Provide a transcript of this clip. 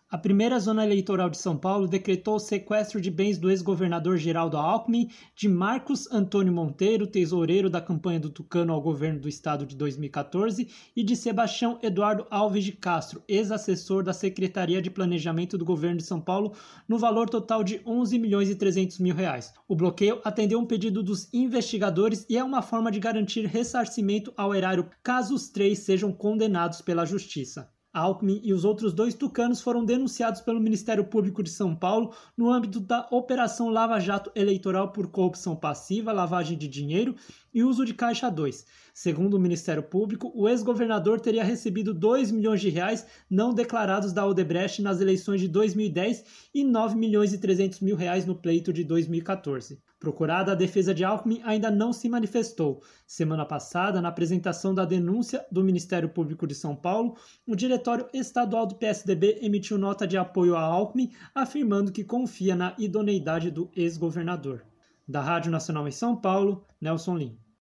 A primeira zona eleitoral de São Paulo decretou o sequestro de bens do ex-governador Geraldo Alckmin, de Marcos Antônio Monteiro, tesoureiro da campanha do Tucano ao governo do estado de 2014, e de Sebastião Eduardo Alves de Castro, ex-assessor da Secretaria de Planejamento do governo de São Paulo, no valor total de R$ 11.300.000. O bloqueio atendeu um pedido dos investigadores e é uma forma de garantir ressarcimento ao erário caso os três sejam condenados pela Justiça. Alckmin e os outros 2 tucanos foram denunciados pelo Ministério Público de São Paulo no âmbito da Operação Lava Jato Eleitoral por corrupção passiva, lavagem de dinheiro e uso de Caixa 2. Segundo o Ministério Público, o ex-governador teria recebido R$ 2 milhões não declarados da Odebrecht nas eleições de 2010 e R$ 9.300.000 no pleito de 2014. Procurada, a defesa de Alckmin ainda não se manifestou. Semana passada, na apresentação da denúncia do Ministério Público de São Paulo, o Diretório Estadual do PSDB emitiu nota de apoio a Alckmin, afirmando que confia na idoneidade do ex-governador. Da Rádio Nacional em São Paulo, Nelson Lim.